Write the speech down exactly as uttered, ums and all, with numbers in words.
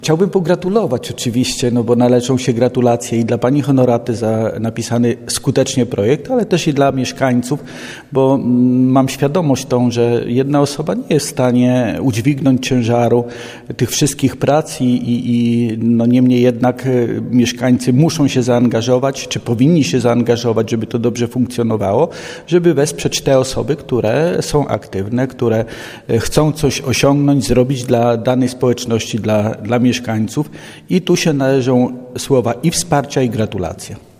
Chciałbym pogratulować oczywiście, no bo należą się gratulacje i dla pani Honoraty za napisany skutecznie projekt, ale też i dla mieszkańców, bo mam świadomość tą, że jedna osoba nie jest w stanie udźwignąć ciężaru tych wszystkich prac i, i, i no niemniej jednak mieszkańcy muszą się zaangażować, czy powinni się zaangażować, żeby to dobrze funkcjonowało, żeby wesprzeć te osoby, które są aktywne, które chcą coś osiągnąć, zrobić dla danej społeczności, dla, dla mieszkańców i tu się należą słowa i wsparcia, i gratulacje.